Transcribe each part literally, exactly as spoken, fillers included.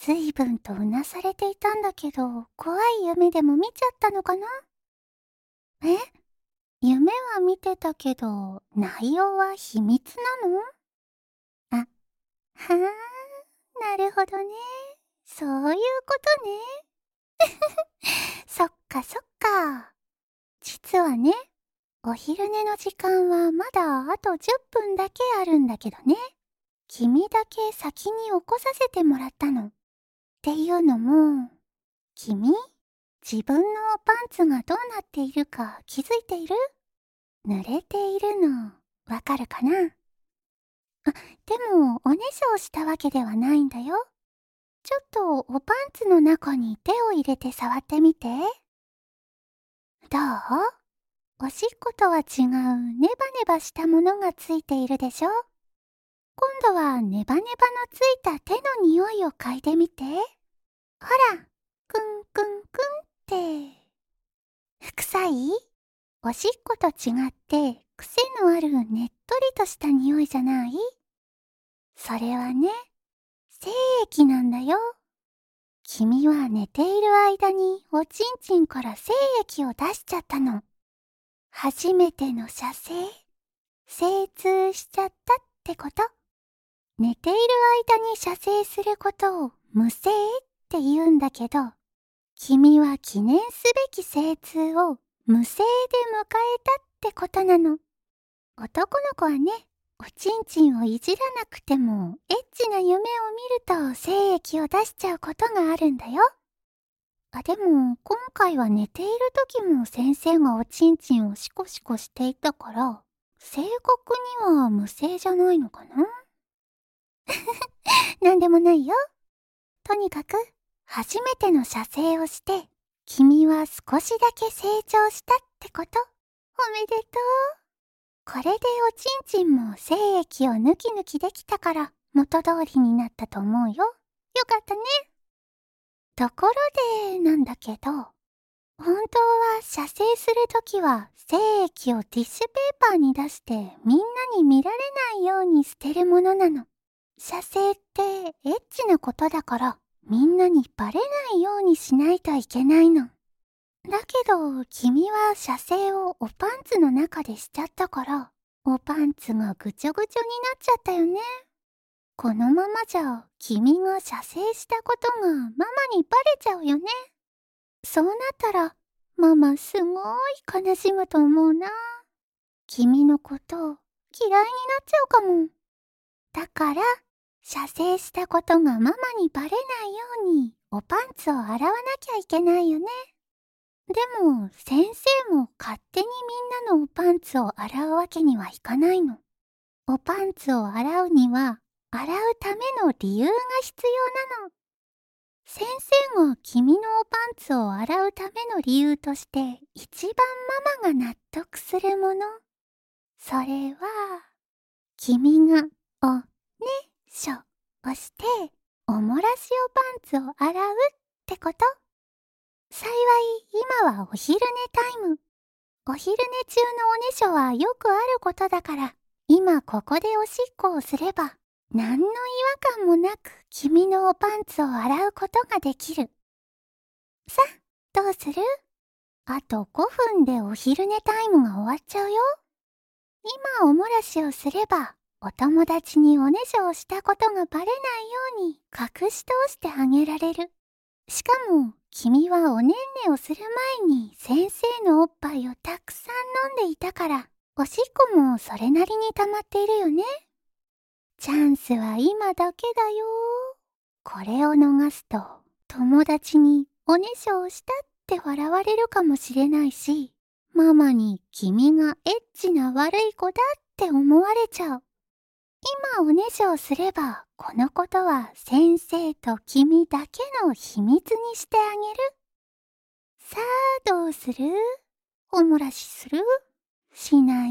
ずいぶんとうなされていたんだけど、怖い夢でも見ちゃったのかな？え？夢は見てたけど、内容は秘密なの？あ、はあ、なるほどね。そういうことね。そっかそっか。実はね、お昼寝の時間はまだあとじゅっぷんだけあるんだけどね。君だけ先に起こさせてもらったの。っていうのも、君、自分のパンツがどうなっているか気づいている？濡れているの、わかるかな？あ、でも、おねしょをしたわけではないんだよ。ちょっとおパンツの中に手を入れて触ってみて。どう？おしっことは違うネバネバしたものがついているでしょ？今度はネバネバのついた手の匂いを嗅いでみて。ほら、くんくんくんって。臭い？おしっこと違って癖のあるねっとりとした匂いじゃない？それはね、精液なんだよ。君は寝ている間におちんちんから精液を出しちゃったの。初めての射精、精通しちゃったってこと。寝ている間に射精することを無精って言うんだけど、君は記念すべき精通を無精で迎えたってことなの。男の子はね、おちんちんをいじらなくてもエッチな夢を見ると精液を出しちゃうことがあるんだよ。あ、でも今回は寝ている時も先生がおちんちんをシコシコしていたから、正確には無精じゃないのかな？なんでもないよ。とにかく、初めての射精をして、君は少しだけ成長したってこと。おめでとう。これでおちんちんも精液を抜き抜きできたから元通りになったと思うよ。よかったね。ところでなんだけど、本当は射精するときは精液をティッシュペーパーに出してみんなに見られないように捨てるものなの。射精ってエッチなことだからみんなにバレないようにしないといけないの。だけど君は射精をおパンツの中でしちゃったからおパンツがぐちょぐちょになっちゃったよね。このままじゃ君が射精したことがママにバレちゃうよね。そうなったらママすごい悲しむと思うな。君のこと嫌いになっちゃうかも。だから射精したことがママにバレないようにおパンツを洗わなきゃいけないよね。でも先生も勝手にみんなのおパンツを洗うわけにはいかないの。おパンツを洗うには洗うための理由が必要なの。先生が君のおパンツを洗うための理由として一番ママが納得するもの。それは、君がおねしょをしておもらしおパンツを洗うってこと。幸い今はお昼寝タイム。お昼寝中のおねしょはよくあることだから、今ここでおしっこをすれば、何の違和感もなく君のおパンツを洗うことができる。さあ、どうする？あとごふんでお昼寝タイムが終わっちゃうよ。今おもらしをすれば、お友達におねしょをしたことがバレないように隠し通してあげられる。しかも、君はおねんねをする前に先生のおっぱいをたくさん飲んでいたから、おしっこもそれなりに溜まっているよね。チャンスは今だけだよ。これを逃すと、友達におねしょをしたって笑われるかもしれないし、ママに君がエッチな悪い子だって思われちゃう。今おねしょをすれば、このことは先生と君だけの秘密にしてあげる。さあ、どうする？おもらしする？しない？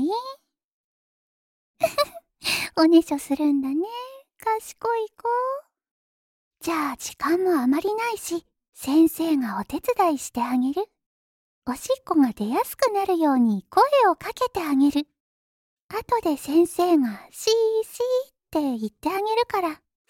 おねしょするんだね。賢い子。じゃあ時間もあまりないし、先生がお手伝いしてあげる。おしっこが出やすくなるように声をかけてあげる。後で先生がシーシーって言ってあげるから、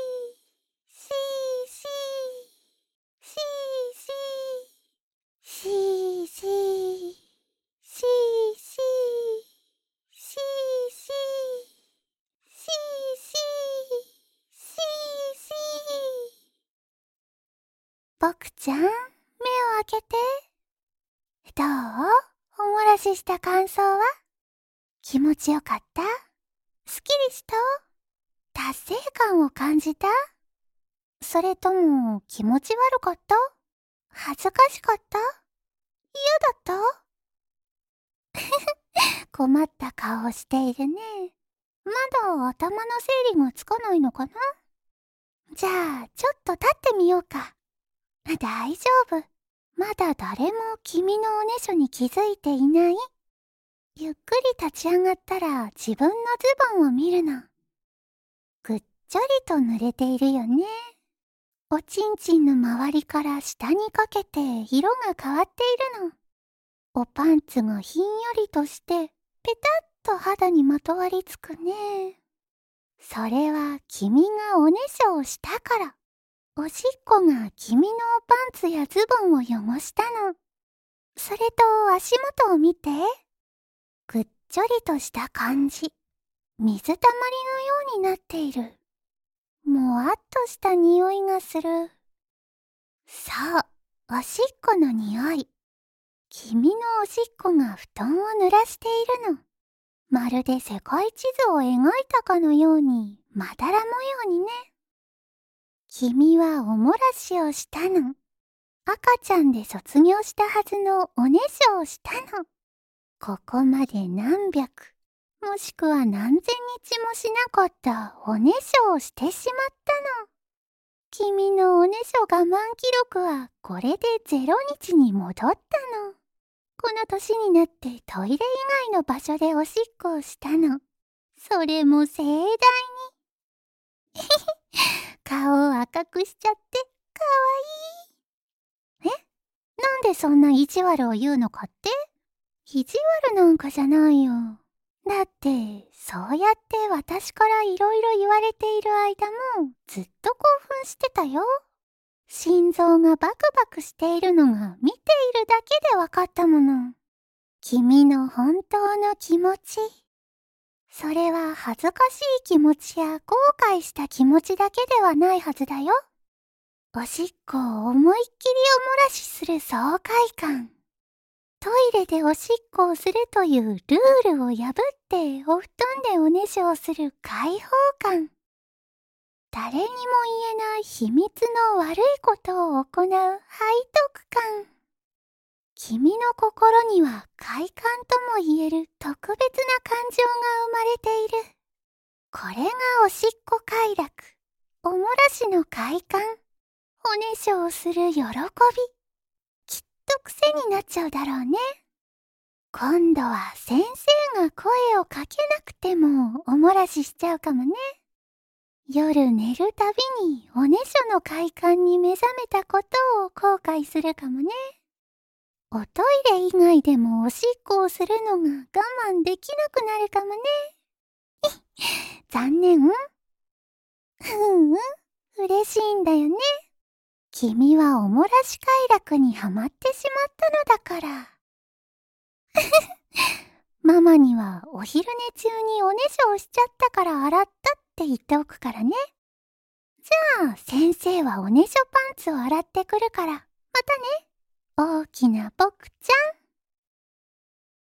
しーしー、しーしー、しーしー、しーしー、しーしー、しーしー、しーしー。ボクちゃん、目を開けて。どう？おもらしした感想は？気持ちよかった？ すっきりした？達成感を感じた？それとも気持ち悪かった？恥ずかしかった？嫌だった？困った顔をしているね。まだ頭の整理がつかないのかな？じゃあ、ちょっと立ってみようか。大丈夫。まだ誰も君のおねしょに気づいていない。ゆっくり立ち上がったら自分のズボンを見るの。ぐっちょりと濡れているよね。おちんちんの周りから下にかけて色が変わっているの。おパンツがひんやりとしてペタッと肌にまとわりつくね。それは君がおねしょをしたから。おしっこが君のパンツやズボンを汚したの。それと足元を見て。ぐっちょりとした感じ。水たまりのようになっている。もわっとした匂いがする。そう、おしっこの匂い。君のおしっこが布団を濡らしているの。まるで世界地図を描いたかのように、まだら模様にね。君はおもらしをしたの。赤ちゃんで卒業したはずのおねしょをしたの。ここまで何百、もしくは何千日もしなかったおねしょをしてしまったの。君のおねしょ我慢記録はこれでゼロ日に戻ったの。この年になってトイレ以外の場所でおしっこをしたの。それも盛大に。顔を赤くしちゃってかわいい。え？なんでそんな意地悪を言うのかって？意地悪なんかじゃないよ。だって、そうやって私からいろいろ言われている間もずっと興奮してたよ。心臓がバクバクしているのが見ているだけでわかったもの。君の本当の気持ち。それは恥ずかしい気持ちや後悔した気持ちだけではないはずだよ。おしっこを思いっきりおもらしする爽快感。トイレでおしっこをするというルールを破ってお布団でおねしょをする解放感。誰にも言えない秘密の悪いことを行う背徳感。君の心には快感とも言える特別な感情が生まれている。これがおしっこ快楽、おもらしの快感、おねしょをする喜び。きっと癖になっちゃうだろうね。今度は先生が声をかけなくてもおもらししちゃうかもね。夜寝るたびにおねしょの快感に目覚めたことを後悔するかもね。おトイレ以外でもおしっこをするのが我慢できなくなるかもね。残念。ふう、嬉しいんだよね。君はおもらし快楽にはまってしまったのだから。ママにはお昼寝中におねしょをしちゃったから洗ったって言っておくからね。じゃあ先生はおねしょパンツを洗ってくるから、またね。大きな僕ちゃん。